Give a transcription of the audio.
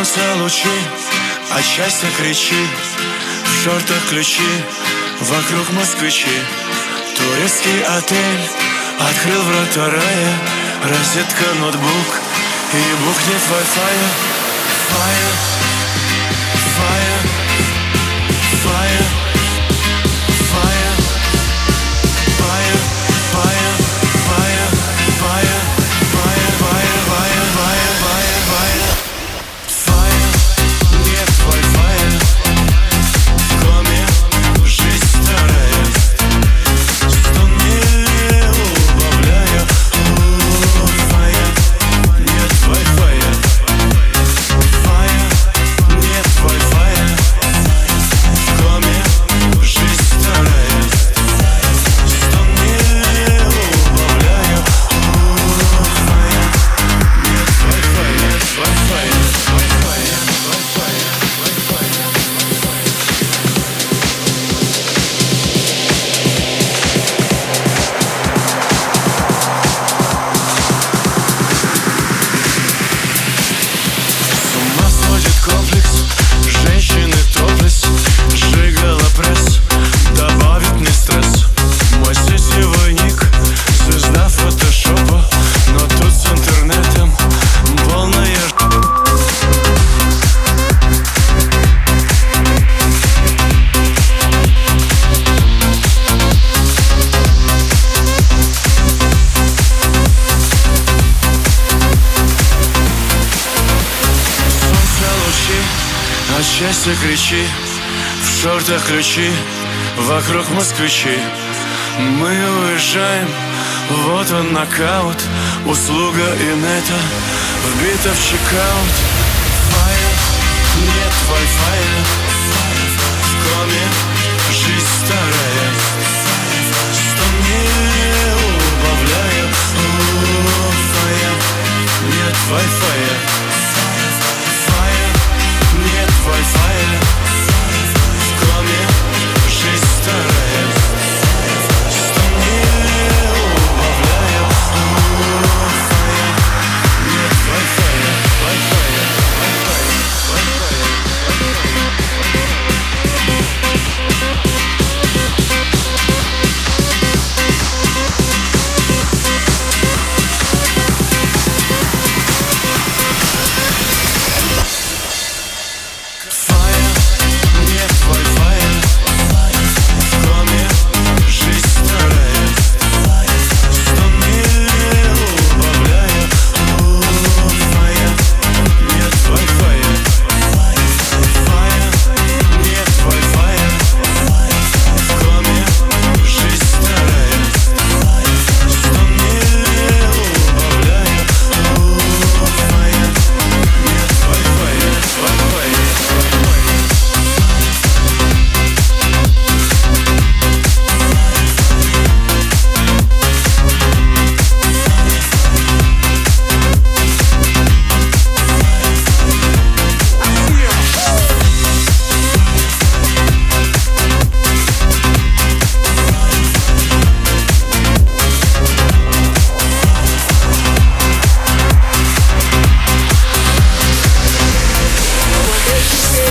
солнце лучи, от счастья кричи. В шортах ключи, вокруг москвичи. Турецкий отель открыл врата рая. Розетка, ноутбук и бухнет Wi-Fi. Fire, fire, fire, fire, fire, fire, fire, fire, fire, fire, fire, fire, fire, fire. Fire, нет Wi-Fi. В коме жизнь старая. 100 миль убавляю. Fire, нет Wi-Fi. Fire, нет Wi-Fi. В коме жизнь старая. 100 миль убавляю. Fire, нет Wi-Fi. Нет Wi-Fi. Wi-Fi. Wi-Fi. С ума сводит комплекс. Женщины топлес. Сжигала пресс. Добавит мне стресс. Мой сетевой ник. Звезда фотошопа. Но тут с интернетом полная солнце лучи, от счастья кричи. В шортах ключи, вокруг москвичи. Мы уезжаем, вот он нокаут. Услуга инета вбита в чекаут. Fire, нет Wi-Fi. В коме жизнь старая. 100 миль убавляю. Fire, нет Wi-Fi.